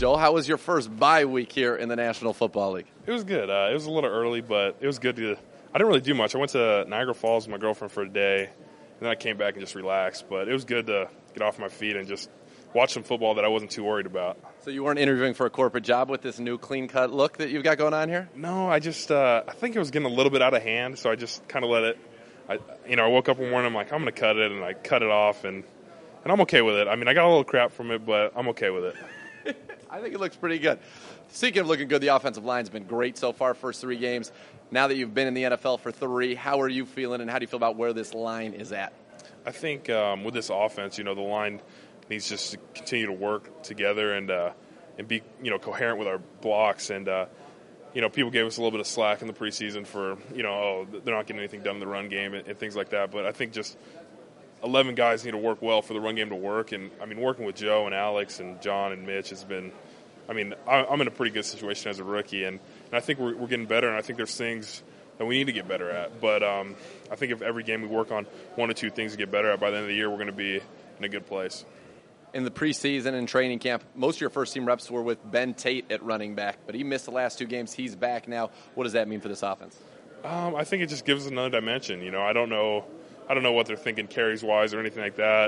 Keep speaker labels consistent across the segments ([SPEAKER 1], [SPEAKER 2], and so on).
[SPEAKER 1] Joe, how was your first bye week here in the National Football League?
[SPEAKER 2] It was good. It was a little early, but it was good to – I didn't really do much. I went to Niagara Falls with my girlfriend for a day, and then I came back and just relaxed. But it was good to get off my feet and just watch some football that I wasn't too worried about.
[SPEAKER 1] So you weren't interviewing for a corporate job with this new clean-cut look that you've got going on here?
[SPEAKER 2] No, I just I think it was getting a little bit out of hand, so I just kind of let it – I woke up one morning, I'm like, I'm going to cut it, and I cut it off, and I'm okay with it. I mean, I got a little crap from it, but I'm okay with it.
[SPEAKER 1] I think it looks pretty good. Speaking of looking good, the offensive line's been great so far, first 3 games. Now that you've been in the NFL for 3, how are you feeling, and how do you feel about where this line is at?
[SPEAKER 2] I think with this offense, the line needs just to continue to work together and be coherent with our blocks. And people gave us a little bit of slack in the preseason for they're not getting anything done in the run game and things like that. But I think just 11 guys need to work well for the run game to work. And I mean, working with Joe and Alex and John and Mitch has been. I mean, I'm in a pretty good situation as a rookie, and I think we're getting better. And I think there's things that we need to get better at. But I think if every game we work on 1 or 2 things to get better at, by the end of the year, we're going to be in a good place.
[SPEAKER 1] In the preseason and training camp, most of your first-team reps were with Ben Tate at running back, but he missed the last 2 games. He's back now. What does that mean for this offense?
[SPEAKER 2] I think it just gives us another dimension. I don't know what they're thinking carries-wise or anything like that.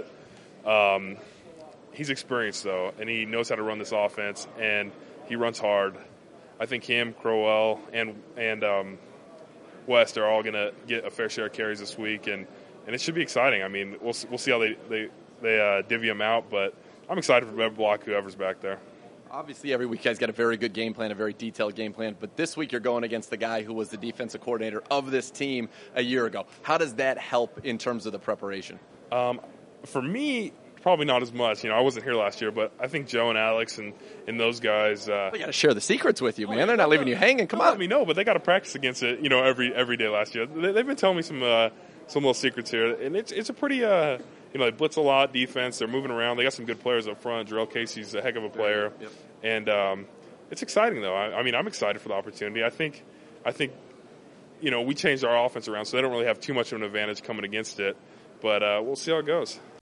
[SPEAKER 2] He's experienced, though, and he knows how to run this offense, and he runs hard. I think him, Crowell, and West are all going to get a fair share of carries this week, and it should be exciting. I mean, we'll see how they divvy them out, but I'm excited for block whoever's back there.
[SPEAKER 1] Obviously, every week you guys got a very good game plan, a very detailed game plan, but this week you're going against the guy who was the defensive coordinator of this team a year ago. How does that help in terms of the preparation?
[SPEAKER 2] For me, probably not as much. I wasn't here last year, but I think Joe and Alex and those guys.
[SPEAKER 1] They got to share the secrets with you, man. They're not leaving you hanging. Come on.
[SPEAKER 2] Let me know, but they got to practice against it. Every day last year. They've been telling me some little secrets here, and it's a pretty. They blitz a lot, defense. They're moving around. They got some good players up front. Jarrell Casey's a heck of a player,
[SPEAKER 1] Yep.
[SPEAKER 2] And it's exciting though. I mean, I'm excited for the opportunity. I think. We changed our offense around, so they don't really have too much of an advantage coming against it. But we'll see how it goes.